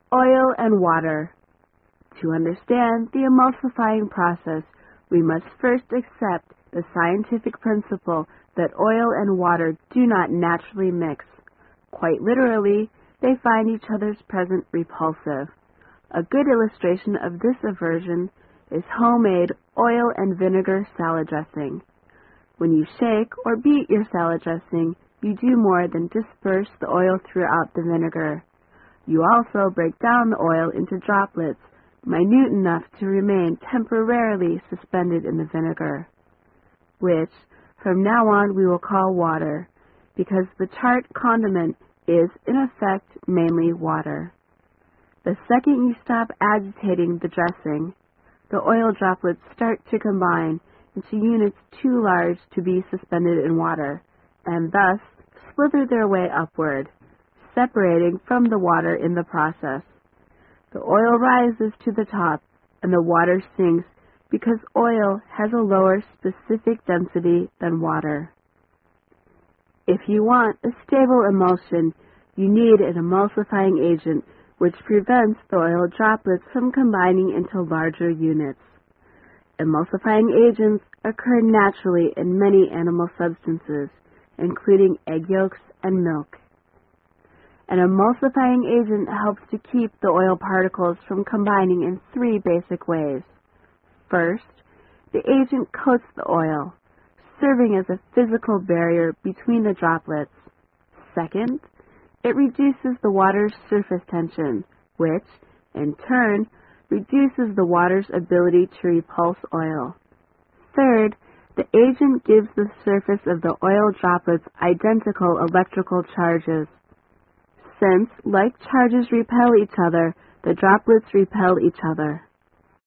Oil and water. To understand the emulsifying process, we must first accept the scientific principle that oil and water do not naturally mix. Quite literally, they find each other's presence repulsive. A good illustration of this aversion is homemade oil and vinegar salad dressing. When you shake or beat your salad dressing, you do more than disperse the oil throughout the vinegar. You also break down the oil into droplets, minute enough to remain temporarily suspended in the vinegar, which from now on we will call water, because the tart condiment is in effect mainly water. The second you stop agitating the dressing, the oil droplets start to combine into units too large to be suspended in water, and thus slither their way upward, separating from the water in the process. The oil rises to the top, and the water sinks because oil has a lower specific density than water. If you want a stable emulsion, you need an emulsifying agent which prevents the oil droplets from combining into larger units. Emulsifying agents occur naturally in many animal substances, including egg yolks and milk. An emulsifying agent helps to keep the oil particles from combining in three basic ways. First, the agent coats the oil, serving as a physical barrier between the droplets. Second, it reduces the water's surface tension, which, in turn, reduces the water's ability to repulse oil. Third, the agent gives the surface of the oil droplets identical electrical charges. Since like charges repel each other, the droplets repel each other.